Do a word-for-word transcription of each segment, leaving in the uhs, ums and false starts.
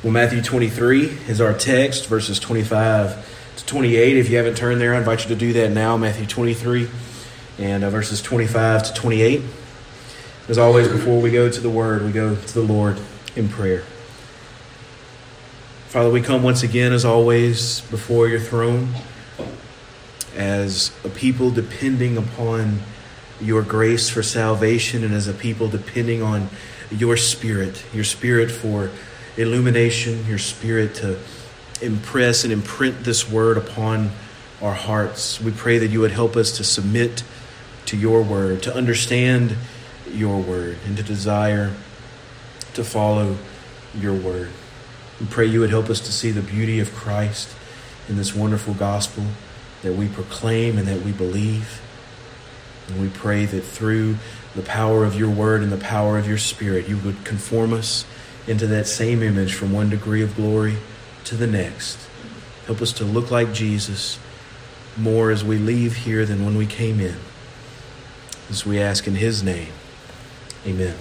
Well, Matthew twenty-three is our text, verses twenty-five to twenty-eight. If you haven't turned there, I invite you to do that now. Matthew twenty-three and uh, verses twenty-five to twenty-eight. As always, before we go to the Word, we go to the Lord in prayer. Father, we come once again, as always, before your throne as a people depending upon your grace for salvation, and as a people depending on your Spirit, your Spirit for illumination, your Spirit to impress and imprint this word upon our hearts. We pray that you would help us to submit to your word, to understand your word, and to desire to follow your word. We pray you would help us to see the beauty of Christ in this wonderful gospel that we proclaim and that we believe. And we pray that through the power of your word and the power of your Spirit, you would conform us into that same image from one degree of glory to the next. Help us to look like Jesus more as we leave here than when we came in. As we ask in his name, amen.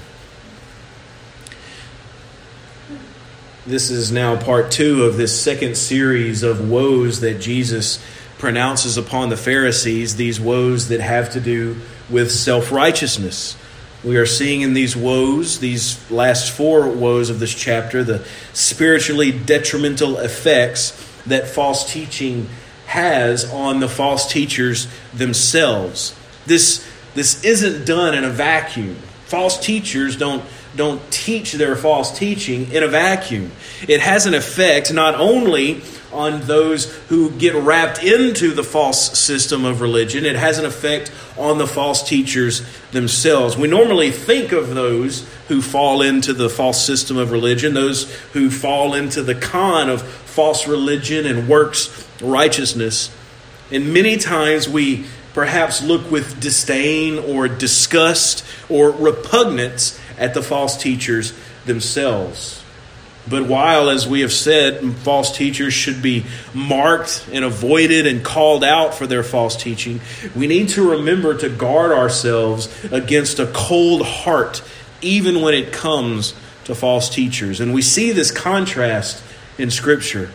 This is now part two of this second series of woes that Jesus pronounces upon the Pharisees, these woes that have to do with self-righteousness. We are seeing in these woes, these last four woes of this chapter, the spiritually detrimental effects that false teaching has on the false teachers themselves. This, this isn't done in a vacuum. False teachers don't, don't teach their false teaching in a vacuum. It has an effect not only on those who get wrapped into the false system of religion, it has an effect on the false teachers themselves. We normally think of those who fall into the false system of religion, those who fall into the con of false religion and works righteousness. And many times we perhaps look with disdain or disgust or repugnance at the false teachers themselves. But while, as we have said, false teachers should be marked and avoided and called out for their false teaching, we need to remember to guard ourselves against a cold heart, even when it comes to false teachers. And we see this contrast in Scripture.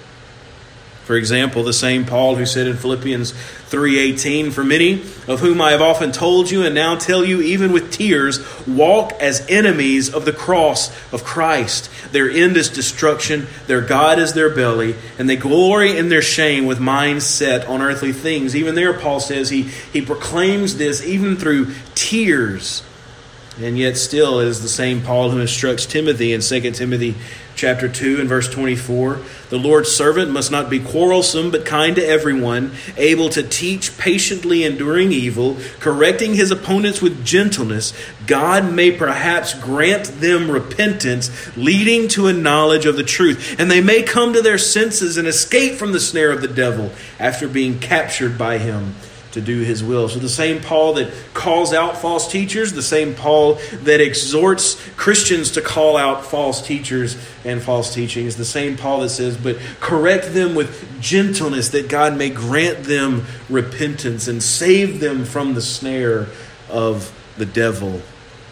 For example, the same Paul who said in Philippians three eighteen, "For many of whom I have often told you and now tell you even with tears, walk as enemies of the cross of Christ. Their end is destruction, their God is their belly, and they glory in their shame with minds set on earthly things." Even there, Paul says he, he proclaims this even through tears. And yet still is the same Paul who instructs Timothy in Second Timothy chapter two and verse twenty-four. "The Lord's servant must not be quarrelsome, but kind to everyone, able to teach, patiently enduring evil, correcting his opponents with gentleness. God may perhaps grant them repentance, leading to a knowledge of the truth, and they may come to their senses and escape from the snare of the devil after being captured by him to do his will." So the same Paul that calls out false teachers, the same Paul that exhorts Christians to call out false teachers and false teaching, is the same Paul that says, "But correct them with gentleness, that God may grant them repentance and save them from the snare of the devil."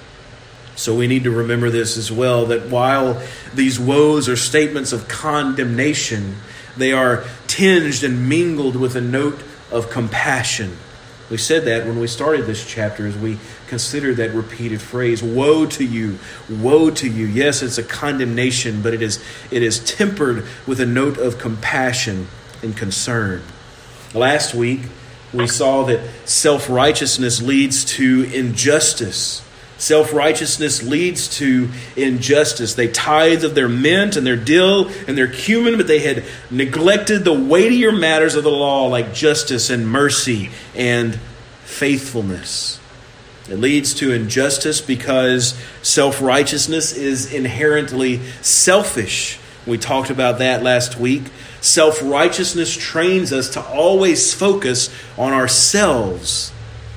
So we need to remember this as well, that while these woes are statements of condemnation, they are tinged and mingled with a note of compassion. We said that when we started this chapter as we considered that repeated phrase, "Woe to you, woe to you." Yes, it's a condemnation, but it is it is tempered with a note of compassion and concern. Last week, we saw that self-righteousness leads to injustice. Self-righteousness leads to injustice. They tithed of their mint and their dill and their cumin, but they had neglected the weightier matters of the law, like justice and mercy and faithfulness. It leads to injustice because self-righteousness is inherently selfish. We talked about that last week. Self-righteousness trains us to always focus on ourselves.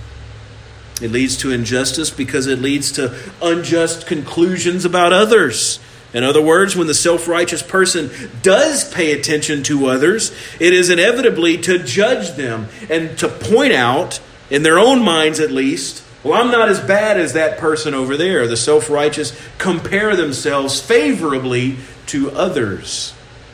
It leads to injustice because it leads to unjust conclusions about others. In other words, when the self-righteous person does pay attention to others, it is inevitably to judge them and to point out, in their own minds at least, Well, I'm not as bad as that person over there. The self-righteous compare themselves favorably to others.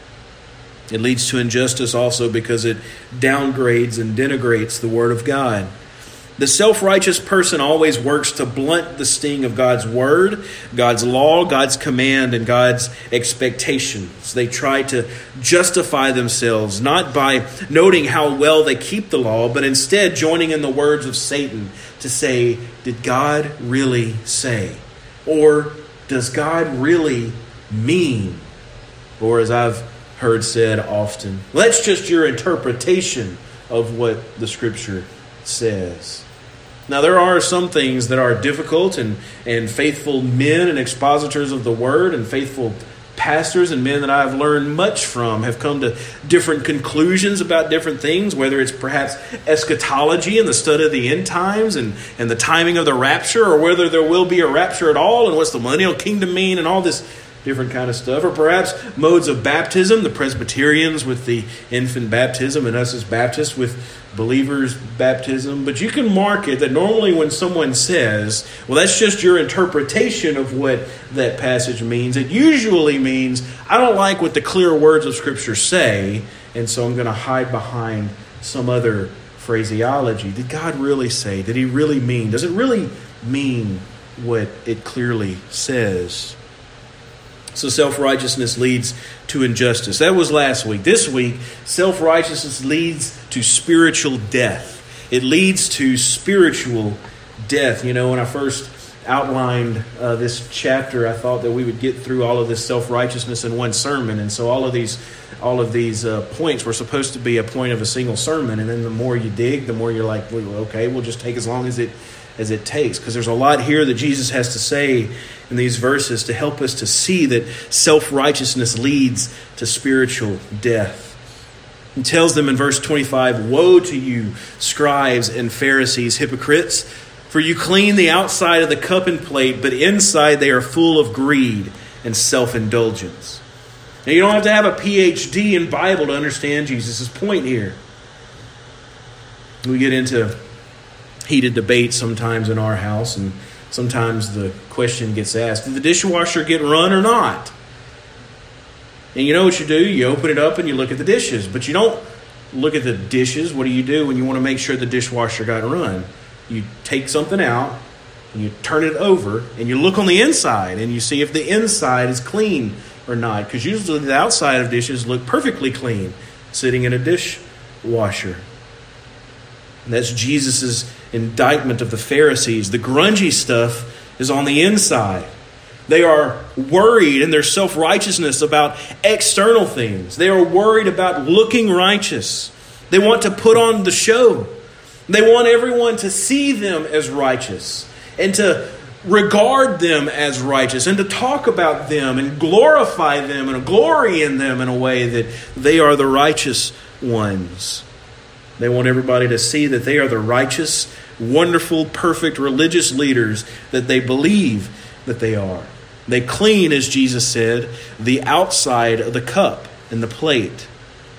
It leads to injustice also because it downgrades and denigrates the Word of God. The self-righteous person always works to blunt the sting of God's Word, God's law, God's command, and God's expectations. They try to justify themselves, not by noting how well they keep the law, but instead joining in the words of Satan to say, did God really say? Or does God really mean? Or as I've heard said often, well, that's just your interpretation of what the Scripture says. Now, there are some things that are difficult, and, and faithful men and expositors of the Word and faithful pastors and men that I've learned much from have come to different conclusions about different things, whether it's perhaps eschatology and the study of the end times and, and the timing of the rapture, or whether there will be a rapture at all and what's the millennial kingdom mean and all this different kind of stuff, or perhaps modes of baptism, the Presbyterians with the infant baptism and us as Baptists with believers' baptism. But you can mark it that normally when someone says, well, that's just your interpretation of what that passage means, it usually means, I don't like what the clear words of Scripture say, and so I'm going to hide behind some other phraseology. Did God really say? Did He really mean? Does it really mean what it clearly says? So self-righteousness leads to injustice. That was last week. This week, self-righteousness leads to spiritual death. It leads to spiritual death. You know, when I first outlined uh, this chapter, I thought that we would get through all of this self-righteousness in one sermon. And so all of these all of these uh, points were supposed to be a point of a single sermon. And then the more you dig, the more you're like, well, okay, we'll just take as long as it as it takes. Because there's a lot here that Jesus has to say in these verses to help us to see that self-righteousness leads to spiritual death. He tells them in verse twenty-five, woe to you, scribes and Pharisees, hypocrites, for you clean the outside of the cup and plate, but inside they are full of greed and self-indulgence. Now, you don't have to have a P H D in Bible to understand Jesus' point here. We get into heated debate sometimes in our house, and sometimes the question gets asked, did the dishwasher get run or not? And you know what you do? You open it up and you look at the dishes. But you don't look at the dishes. What do you do when you want to make sure the dishwasher got run? You take something out and you turn it over and you look on the inside and you see if the inside is clean or not. Because usually the outside of dishes look perfectly clean sitting in a dishwasher. And that's Jesus' indictment of the Pharisees. The grungy stuff is on the inside. They are worried in their self-righteousness about external things. They are worried about looking righteous. They want to put on the show. They want everyone to see them as righteous and to regard them as righteous and to talk about them and glorify them and glory in them in a way that they are the righteous ones. They want everybody to see that they are the righteous, wonderful, perfect religious leaders that they believe that they are. They clean, as Jesus said, the outside of the cup and the plate.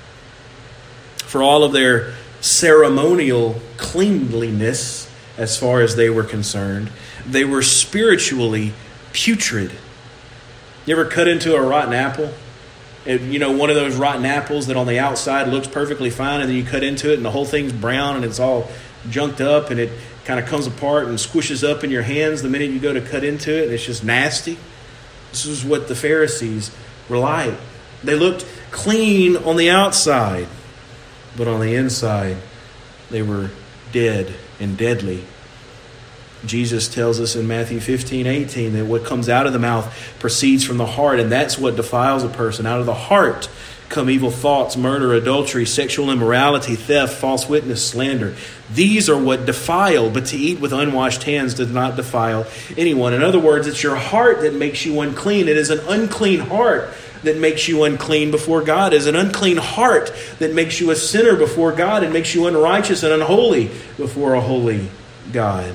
For all of their ceremonial cleanliness, as far as they were concerned, they were spiritually putrid. You ever cut into a rotten apple? It, you know, one of those rotten apples that on the outside looks perfectly fine, and then you cut into it and the whole thing's brown and it's all junked up and it kind of comes apart and squishes up in your hands the minute you go to cut into it, and it's just nasty. This is what the Pharisees were like. They looked clean on the outside, but on the inside they were dead and deadly. Jesus tells us in Matthew fifteen eighteen that what comes out of the mouth proceeds from the heart, and that's what defiles a person. Out of the heart come evil thoughts, murder, adultery, sexual immorality, theft, false witness, slander. These are what defile, but to eat with unwashed hands does not defile anyone. In other words, it's your heart that makes you unclean. It is an unclean heart that makes you unclean before God. It is an unclean heart that makes you a sinner before God and makes you unrighteous and unholy before a holy God.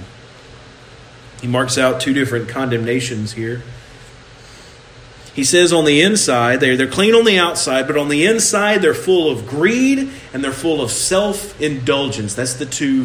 He marks out two different condemnations here. He says on the inside, they're, they're clean on the outside, but on the inside they're full of greed and they're full of self-indulgence. That's the two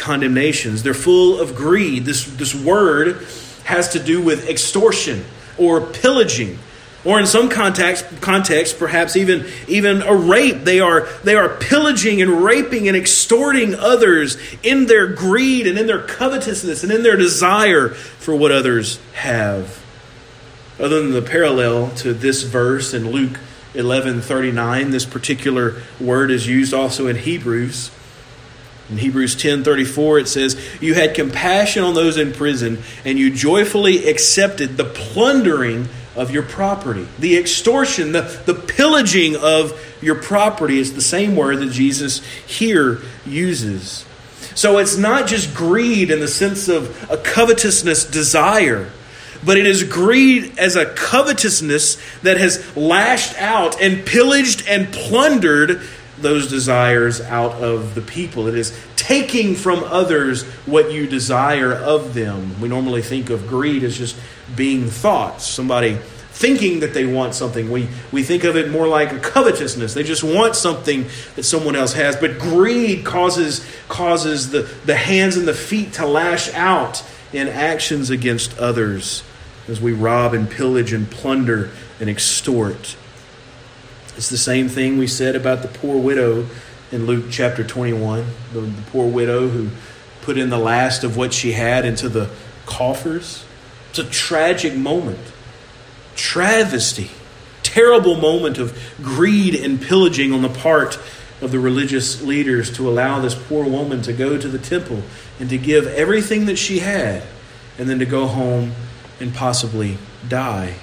condemnations. They're full of greed. This, this word has to do with extortion or pillaging, or in some context, context perhaps even, even a rape. They are, they are pillaging and raping and extorting others in their greed and in their covetousness and in their desire for what others have. Other than the parallel to this verse in Luke eleven thirty-nine, this particular word is used also in Hebrews. In Hebrews ten thirty-four, it says, "You had compassion on those in prison, and you joyfully accepted the plundering of your property." The extortion, the, the pillaging of your property is the same word that Jesus here uses. So it's not just greed in the sense of a covetousness desire, but it is greed as a covetousness that has lashed out and pillaged and plundered those desires out of the people. It is taking from others what you desire of them. We normally think of greed as just being thoughts, somebody thinking that they want something. We we think of it more like a covetousness. They just want something that someone else has. But greed causes causes the, the hands and the feet to lash out in actions against others as we rob and pillage and plunder and extort. It's the same thing we said about the poor widow in Luke chapter twenty-one. The, the poor widow who put in the last of what she had into the coffers. It's a tragic moment. Travesty. Terrible moment of greed and pillaging on the part of the religious leaders to allow this poor woman to go to the temple and to give everything that she had and then to go home and possibly die.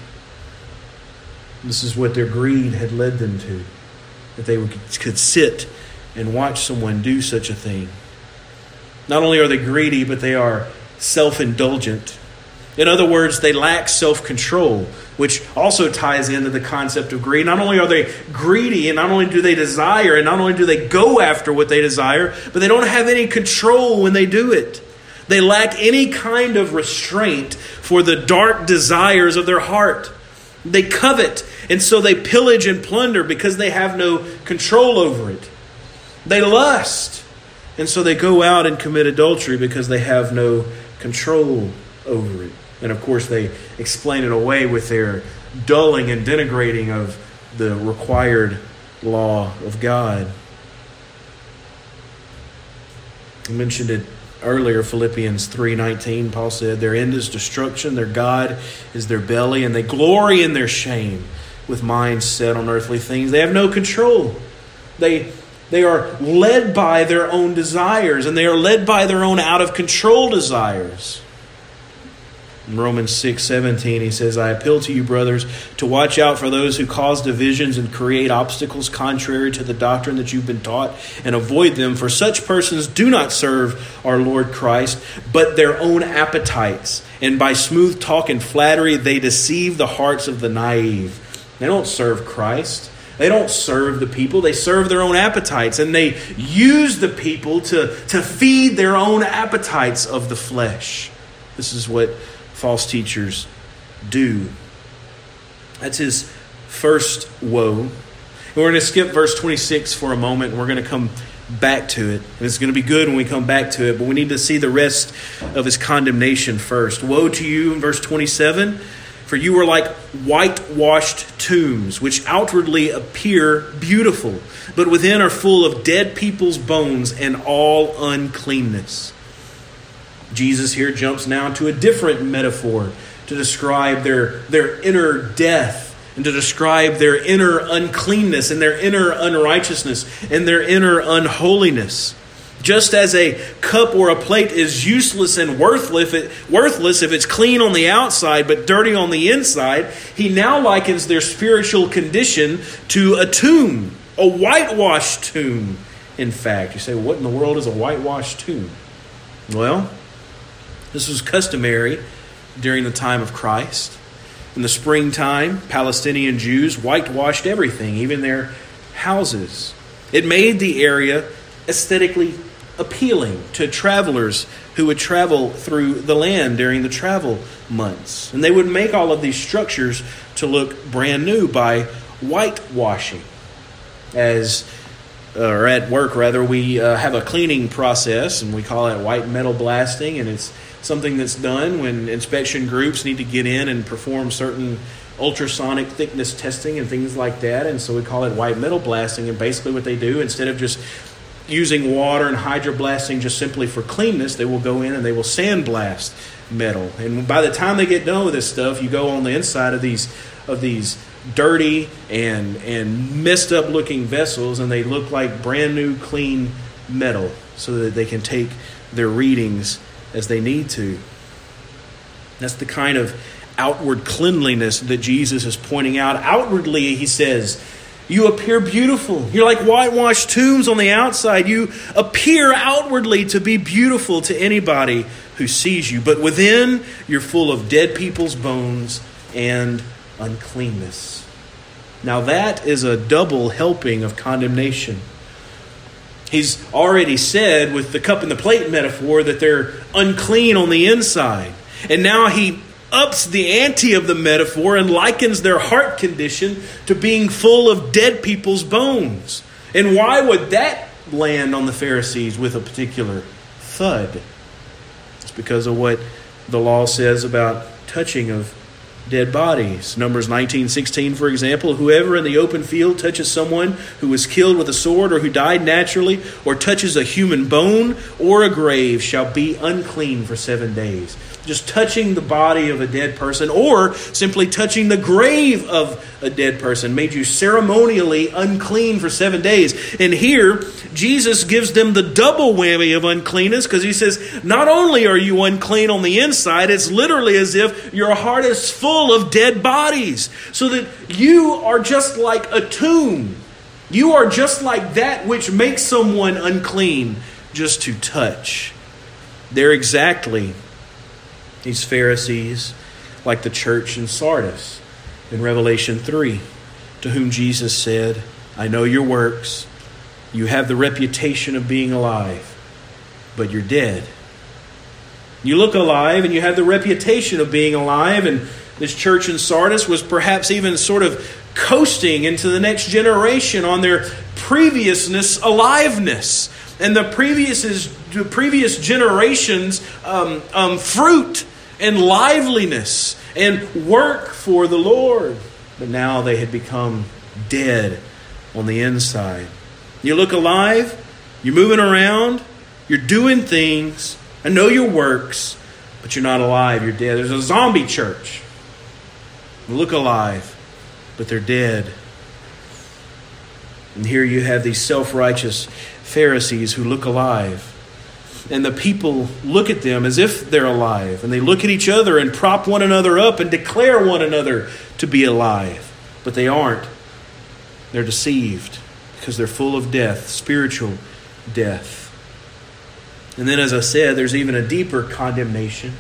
This is what their greed had led them to, that they would, could sit and watch someone do such a thing. Not only are they greedy, but they are self-indulgent. In other words, they lack self-control, which also ties into the concept of greed. Not only are they greedy, and not only do they desire, and not only do they go after what they desire, but they don't have any control when they do it. They lack any kind of restraint for the dark desires of their heart. They covet, and so they pillage and plunder because they have no control over it. They lust, and so they go out and commit adultery because they have no control over it. And of course, they explain it away with their dulling and denigrating of the required law of God. I mentioned it earlier, Philippians three nineteen, Paul said, "Their end is destruction, their God is their belly, and they glory in their shame with minds set on earthly things." They have no control. They, they are led by their own desires, and they are led by their own out-of-control desires. In Romans six seventeen, he says, "I appeal to you, brothers, to watch out for those who cause divisions and create obstacles contrary to the doctrine that you've been taught, and avoid them. For such persons do not serve our Lord Christ, but their own appetites. And by smooth talk and flattery, they deceive the hearts of the naive." They don't serve Christ. They don't serve the people. They serve their own appetites. And they use the people to, to feed their own appetites of the flesh. This is what false teachers do. That's his first woe. And we're going to skip verse twenty-six for a moment, and we're going to come back to it. And it's going to be good when we come back to it, but we need to see the rest of his condemnation first. "Woe to you," in verse twenty-seven, "for you are like whitewashed tombs, which outwardly appear beautiful, but within are full of dead people's bones and all uncleanness." Jesus here jumps now to a different metaphor to describe their, their inner death and to describe their inner uncleanness and their inner unrighteousness and their inner unholiness. Just as a cup or a plate is useless and worthless if, it, worthless if it's clean on the outside but dirty on the inside, he now likens their spiritual condition to a tomb, a whitewashed tomb. In fact, you say, what in the world is a whitewashed tomb? Well, this was customary during the time of Christ. In the springtime, Palestinian Jews whitewashed everything, even their houses. It made the area aesthetically appealing to travelers who would travel through the land during the travel months. And they would make all of these structures to look brand new by whitewashing. As or at work rather, we uh, have a cleaning process, and we call it white metal blasting, and it's something that's done when inspection groups need to get in and perform certain ultrasonic thickness testing and things like that. And so we call it white metal blasting. And basically what they do, instead of just using water and hydroblasting just simply for cleanness, they will go in and they will sandblast metal. And by the time they get done with this stuff, you go on the inside of these of these dirty and and messed up looking vessels, and they look like brand new clean metal, so that they can take their readings as they need to. That's the kind of outward cleanliness that Jesus is pointing out. Outwardly, he says, you appear beautiful. You're like whitewashed tombs on the outside. You appear outwardly to be beautiful to anybody who sees you. But within, you're full of dead people's bones and uncleanness. Now that is a double helping of condemnation. He's already said with the cup and the plate metaphor that they're unclean on the inside. And now he ups the ante of the metaphor and likens their heart condition to being full of dead people's bones. And why would that land on the Pharisees with a particular thud? It's because of what the law says about touching of dead bodies. Numbers nineteen sixteen, for example, whoever in the open field touches someone who was killed with a sword or who died naturally, or touches a human bone or a grave, shall be unclean for seven days. Just touching the body of a dead person, or simply touching the grave of a dead person, made you ceremonially unclean for seven days. And here, Jesus gives them the double whammy of uncleanness, because he says, not only are you unclean on the inside, it's literally as if your heart is full of dead bodies, so that you are just like a tomb. You are just like that which makes someone unclean just to touch. They're exactly these Pharisees, like the church in Sardis in Revelation three, to whom Jesus said, I know your works. You have the reputation of being alive, but you're dead. You look alive and you have the reputation of being alive. And this church in Sardis was perhaps even sort of coasting into the next generation on their previousness aliveness and the previous the previous generations um, um, fruit and liveliness and work for the Lord. But now they had become dead on the inside. You look alive, you're moving around, you're doing things, I know your works, but you're not alive, you're dead. There's a zombie church. They look alive, but they're dead. And here you have these self-righteous Pharisees who look alive. And the people look at them as if they're alive. And they look at each other and prop one another up and declare one another to be alive. But they aren't. They're deceived because they're full of death, spiritual death. And then, as I said, there's even a deeper condemnation.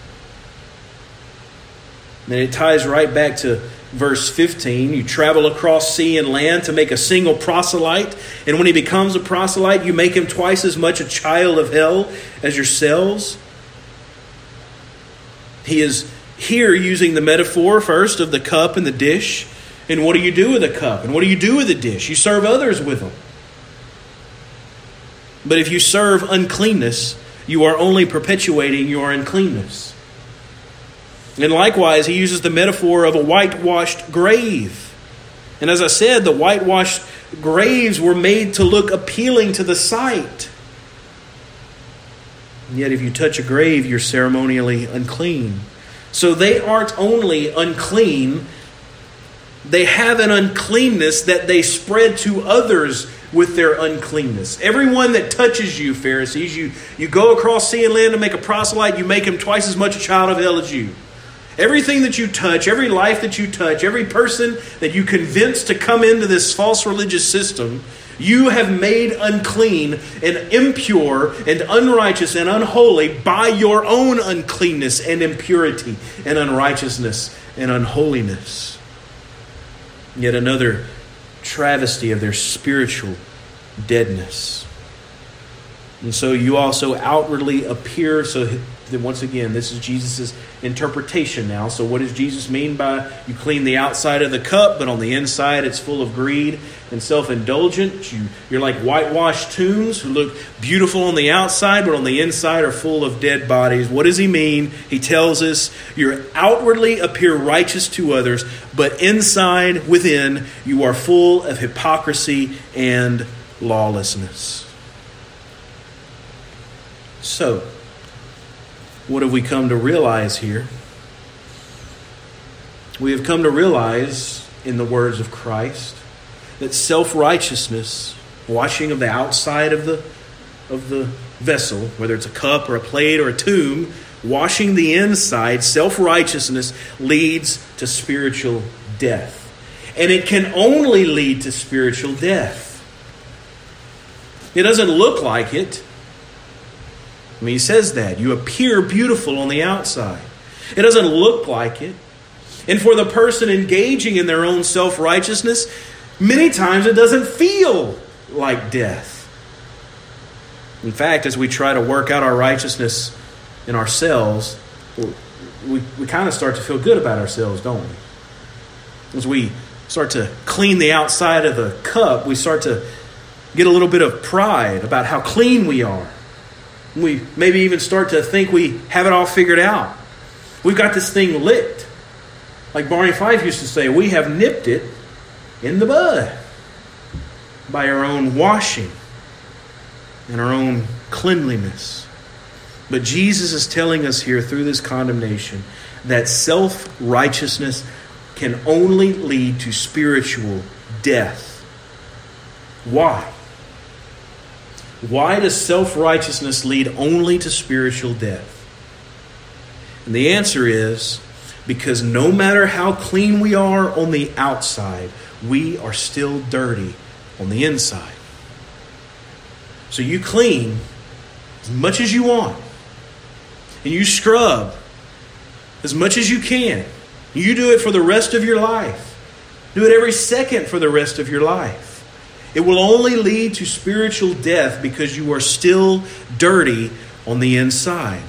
And it ties right back to verse fifteen. You travel across sea and land to make a single proselyte. And when he becomes a proselyte, you make him twice as much a child of hell as yourselves. He is here using the metaphor first of the cup and the dish. And what do you do with the cup? And what do you do with the dish? You serve others with them. But if you serve uncleanness, you are only perpetuating your uncleanness. And likewise, he uses the metaphor of a whitewashed grave. And as I said, the whitewashed graves were made to look appealing to the sight. And yet if you touch a grave, you're ceremonially unclean. So they aren't only unclean, they have an uncleanness that they spread to others with their uncleanness. Everyone that touches you, Pharisees, you, you go across sea and land to make a proselyte, you make him twice as much a child of hell as you. Everything that you touch, every life that you touch, every person that you convince to come into this false religious system, you have made unclean and impure and unrighteous and unholy by your own uncleanness and impurity and unrighteousness and unholiness. Yet another travesty of their spiritual deadness. And so you also outwardly appear so then once again, this is Jesus' interpretation now. So what does Jesus mean by you clean the outside of the cup, but on the inside it's full of greed and self-indulgence? You, you're like whitewashed tombs who look beautiful on the outside, but on the inside are full of dead bodies. What does he mean? He tells us you outwardly appear righteous to others, but inside, within, you are full of hypocrisy and lawlessness. So, what have we come to realize here? We have come to realize, in the words of Christ, that self-righteousness, washing of the outside of the, of the vessel, whether it's a cup or a plate or a tomb, washing the inside, self-righteousness leads to spiritual death. And it can only lead to spiritual death. It doesn't look like it. I mean, he says that. You appear beautiful on the outside. It doesn't look like it. And for the person engaging in their own self-righteousness, many times it doesn't feel like death. In fact, as we try to work out our righteousness in ourselves, we, we kind of start to feel good about ourselves, don't we? As we start to clean the outside of the cup, we start to get a little bit of pride about how clean we are. We maybe even start to think we have it all figured out. We've got this thing licked. Like Barney Fife used to say, we have nipped it in the bud by our own washing and our own cleanliness. But Jesus is telling us here through this condemnation that self-righteousness can only lead to spiritual death. Why? Why does self-righteousness lead only to spiritual death? And the answer is because no matter how clean we are on the outside, we are still dirty on the inside. So you clean as much as you want, and you scrub as much as you can. You do it for the rest of your life. Do it every second for the rest of your life. It will only lead to spiritual death because you are still dirty on the inside.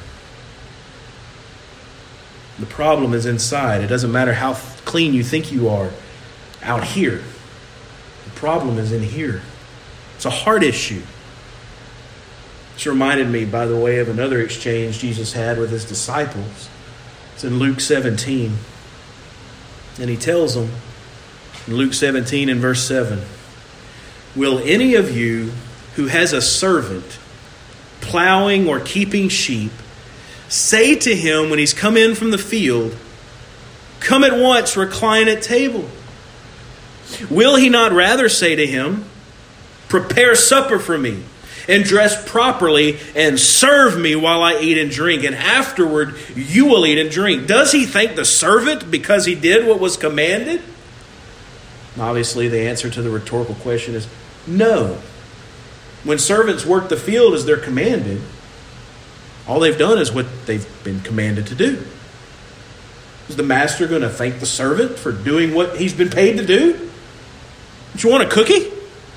The problem is inside. It doesn't matter how clean you think you are out here. The problem is in here. It's a heart issue. This reminded me, by the way, of another exchange Jesus had with his disciples. It's in Luke seventeen. And he tells them in Luke seventeen and verse seven, will any of you who has a servant plowing or keeping sheep say to him when he's come in from the field, come at once, recline at table? Will he not rather say to him, prepare supper for me, and dress properly, and serve me while I eat and drink, and afterward you will eat and drink? Does he thank the servant because he did what was commanded? Obviously, the answer to the rhetorical question is no. When servants work the field as they're commanded, all they've done is what they've been commanded to do. Is the master going to thank the servant for doing what he's been paid to do? Don't you want a cookie?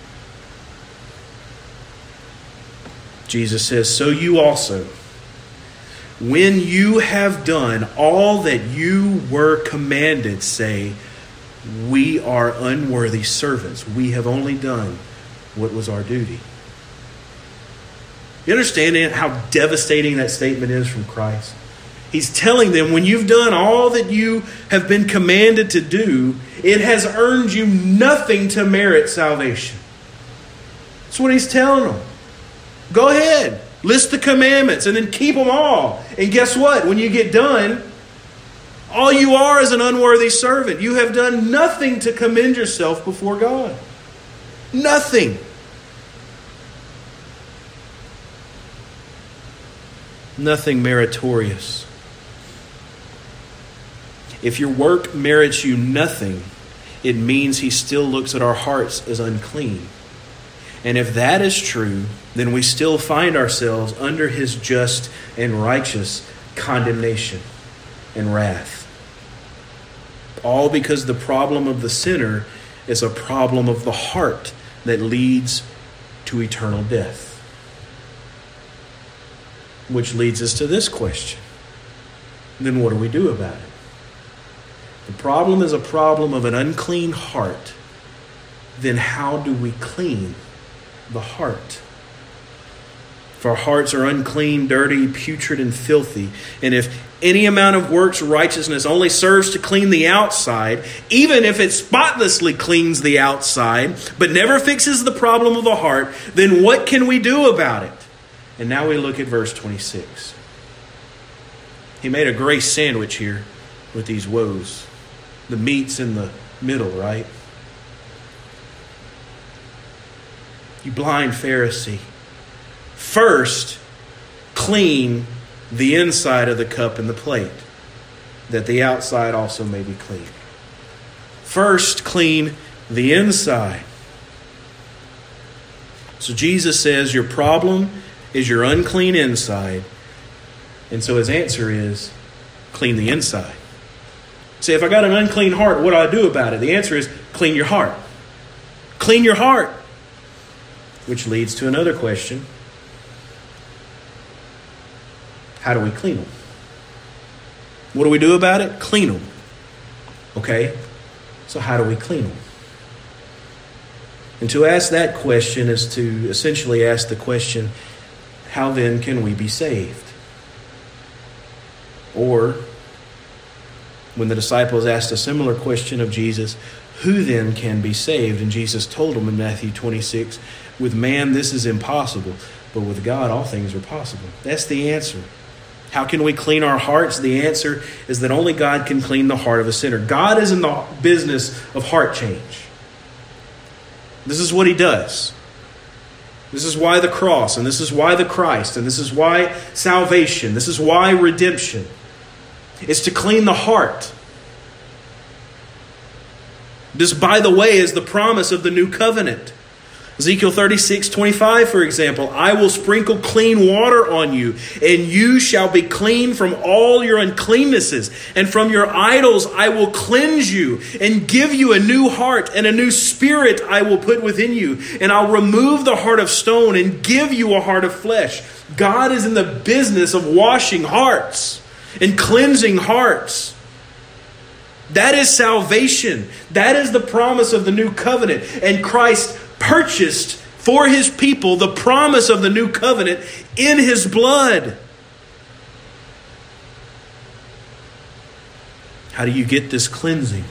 Jesus says, so you also, when you have done all that you were commanded, say, we are unworthy servants. We have only done what was our duty. You understand how devastating that statement is from Christ? He's telling them, when you've done all that you have been commanded to do, it has earned you nothing to merit salvation. That's what he's telling them. Go ahead, list the commandments and then keep them all. And guess what? When you get done, all you are is an unworthy servant. You have done nothing to commend yourself before God. Nothing. Nothing meritorious. If your work merits you nothing, it means he still looks at our hearts as unclean. And if that is true, then we still find ourselves under his just and righteous condemnation and wrath. All because the problem of the sinner is a problem of the heart that leads to eternal death. Which leads us to this question. Then what do we do about it? The problem is a problem of an unclean heart. Then how do we clean the heart? If our hearts are unclean, dirty, putrid, and filthy, and if any amount of works righteousness only serves to clean the outside, even if it spotlessly cleans the outside, but never fixes the problem of the heart, then what can we do about it? And now we look at verse twenty-six. He made a grace sandwich here with these woes. The meat's in the middle, right? You blind Pharisee. First, clean the inside of the cup and the plate, that the outside also may be clean. First, clean the inside. So Jesus says your problem is your unclean inside. And so his answer is clean the inside. Say, if I got an unclean heart, what do I do about it? The answer is clean your heart. Clean your heart. Which leads to another question. How do we clean them? What do we do about it? Clean them. Okay? So how do we clean them? And to ask that question is to essentially ask the question, how then can we be saved? Or, when the disciples asked a similar question of Jesus, who then can be saved? And Jesus told them in Matthew twenty-six, with man this is impossible, but with God all things are possible. That's the answer. How can we clean our hearts? The answer is that only God can clean the heart of a sinner. God is in the business of heart change. This is what he does. This is why the cross, and this is why the Christ, and this is why salvation, this is why redemption is to clean the heart. This, by the way, is the promise of the new covenant. Ezekiel thirty-six twenty-five, for example, I will sprinkle clean water on you, and you shall be clean from all your uncleannesses. And from your idols I will cleanse you, and give you a new heart, and a new spirit I will put within you. And I'll remove the heart of stone, and give you a heart of flesh. God is in the business of washing hearts and cleansing hearts. That is salvation. That is the promise of the new covenant. And Christ purchased for his people the promise of the new covenant in his blood. How do you get this cleansing?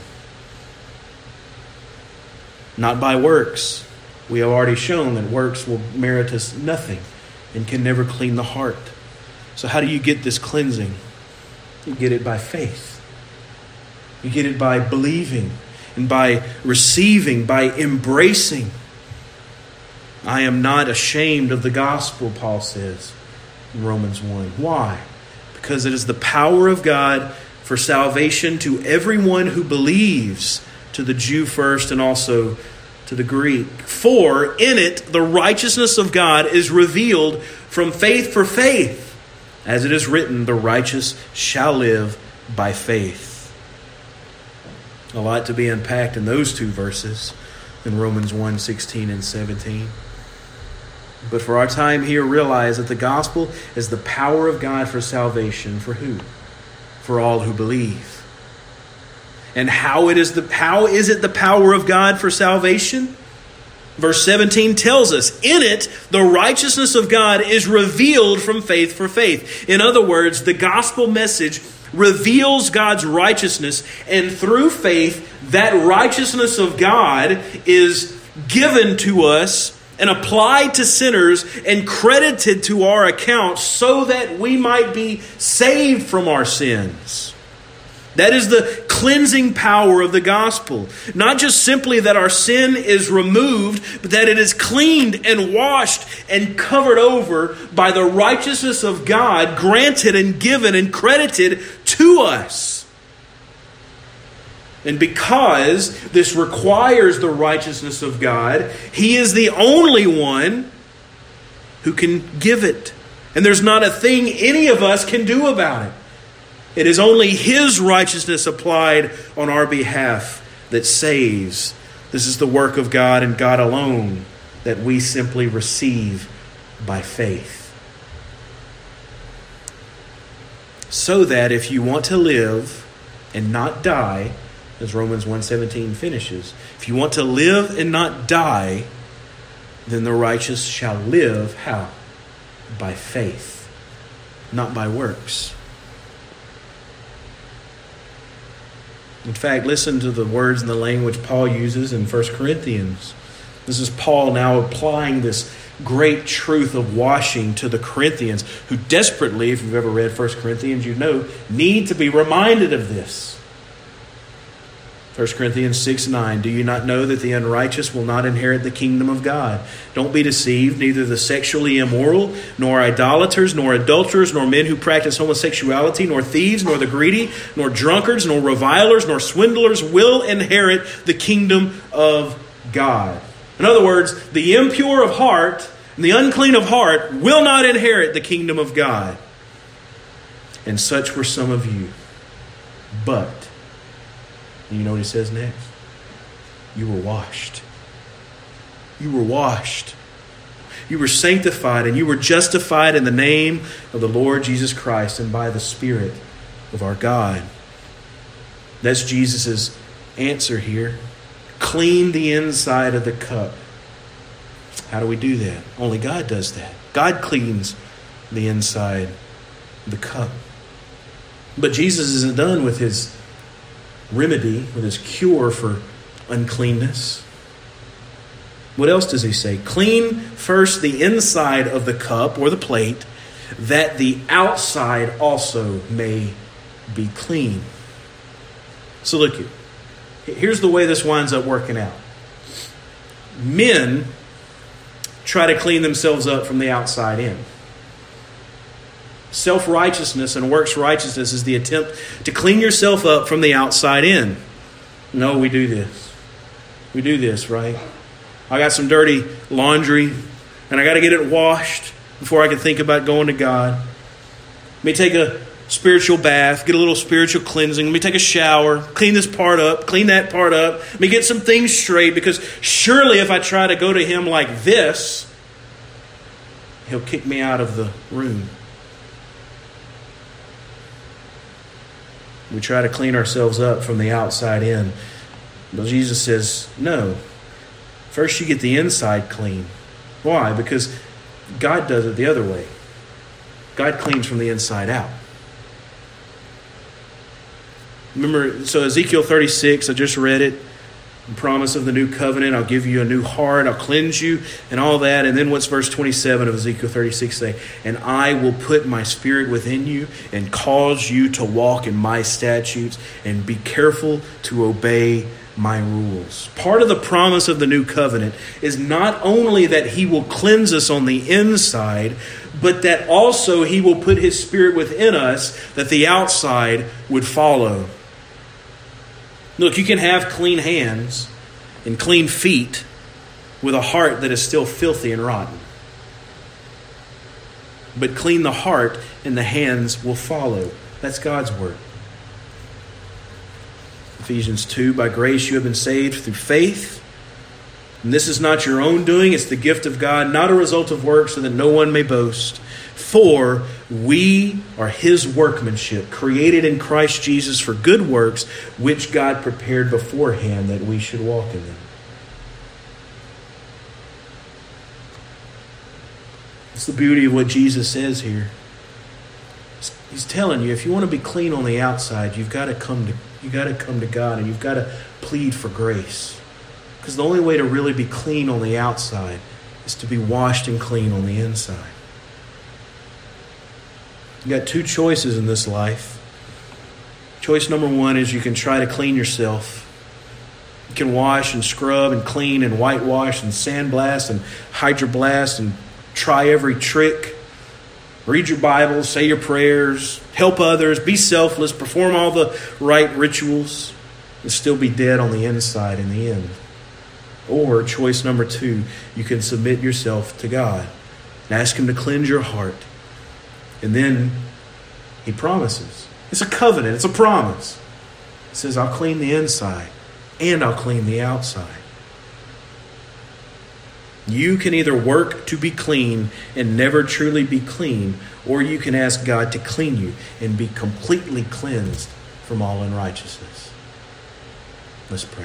Not by works. We have already shown that works will merit us nothing and can never clean the heart. So how do you get this cleansing? You get it by faith. You get it by believing and by receiving, by embracing. I am not ashamed of the gospel, Paul says in Romans one. Why? Because it is the power of God for salvation to everyone who believes, to the Jew first and also to the Greek. For in it the righteousness of God is revealed from faith for faith. As it is written, the righteous shall live by faith. A lot to be unpacked in those two verses in Romans one sixteen and seventeen. But for our time here, realize that the gospel is the power of God for salvation. For who? For all who believe. And how it is the how is it the power of God for salvation? Verse seventeen tells us, in it, the righteousness of God is revealed from faith for faith. In other words, the gospel message reveals God's righteousness, and through faith, that righteousness of God is given to us and applied to sinners and credited to our account so that we might be saved from our sins. That is the cleansing power of the gospel. Not just simply that our sin is removed, but that it is cleaned and washed and covered over by the righteousness of God, granted and given and credited to us. And because this requires the righteousness of God, He is the only one who can give it. And there's not a thing any of us can do about it. It is only His righteousness applied on our behalf that saves. This is the work of God and God alone that we simply receive by faith. So that if you want to live and not die, as Romans one seventeen finishes, if you want to live and not die, then the righteous shall live, how? By faith, not by works. In fact, listen to the words and the language Paul uses in First Corinthians. This is Paul now applying this great truth of washing to the Corinthians, who desperately, if you've ever read First Corinthians, you know, need to be reminded of this. First Corinthians six nine, do you not know that the unrighteous will not inherit the kingdom of God? Don't be deceived, neither the sexually immoral, nor idolaters, nor adulterers, nor men who practice homosexuality, nor thieves, nor the greedy, nor drunkards, nor revilers, nor swindlers will inherit the kingdom of God. In other words, the impure of heart and the unclean of heart will not inherit the kingdom of God. And such were some of you. But, and you know what he says next? You were washed. You were washed. You were sanctified and you were justified in the name of the Lord Jesus Christ and by the Spirit of our God. That's Jesus' answer here. Clean the inside of the cup. How do we do that? Only God does that. God cleans the inside of the cup. But Jesus isn't done with his remedy, with his cure for uncleanness. What else does he say? Clean first the inside of the cup or the plate, that the outside also may be clean. So look here. Here's the way this winds up working out. Men try to clean themselves up from the outside in. Self-righteousness and works righteousness is the attempt to clean yourself up from the outside in. No, we do this. We do this, right? I got some dirty laundry and I got to get it washed before I can think about going to God. Let me take a spiritual bath, get a little spiritual cleansing. Let me take a shower, clean this part up, clean that part up. Let me get some things straight, because surely if I try to go to him like this, he'll kick me out of the room. We try to clean ourselves up from the outside in. But Jesus says, no. First you get the inside clean. Why? Because God does it the other way. God cleans from the inside out. Remember, so Ezekiel thirty-six, I just read it. The promise of the new covenant. I'll give you a new heart. I'll cleanse you and all that. And then what's verse twenty-seven of Ezekiel thirty-six say? And I will put my spirit within you and cause you to walk in my statutes and be careful to obey my rules. Part of the promise of the new covenant is not only that he will cleanse us on the inside, but that also he will put his spirit within us that the outside would follow. Look, you can have clean hands and clean feet with a heart that is still filthy and rotten. But clean the heart and the hands will follow. That's God's word. Ephesians two, by grace you have been saved through faith. And this is not your own doing, it's the gift of God, not a result of works, so that no one may boast. For we are his workmanship, created in Christ Jesus for good works, which God prepared beforehand that we should walk in them. It's the beauty of what Jesus says here. He's telling you, if you want to be clean on the outside, you've got to come to you got to come to God and you've got to plead for grace. Because the only way to really be clean on the outside is to be washed and clean on the inside. You got two choices in this life. Choice number one is you can try to clean yourself. You can wash and scrub and clean and whitewash and sandblast and hydroblast and try every trick. Read your Bible, say your prayers, help others, be selfless, perform all the right rituals, and still be dead on the inside in the end. Or choice number two, you can submit yourself to God and ask him to cleanse your heart. And then he promises. It's a covenant. It's a promise. He says, I'll clean the inside and I'll clean the outside. You can either work to be clean and never truly be clean, or you can ask God to clean you and be completely cleansed from all unrighteousness. Let's pray.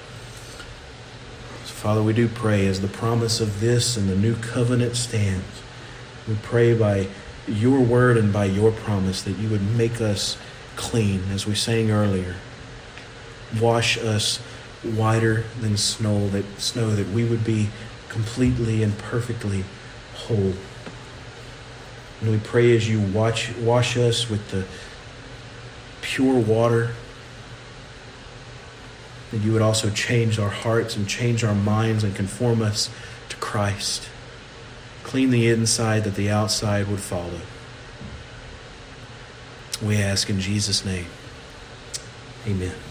So, Father, we do pray as the promise of this and the new covenant stands. We pray by your word and by your promise that you would make us clean, as we sang earlier. Wash us whiter than snow, that snow that we would be completely and perfectly whole. And we pray as you wash, wash us with the pure water, that you would also change our hearts and change our minds and conform us to Christ. Clean the inside that the outside would follow. We ask in Jesus' name. Amen.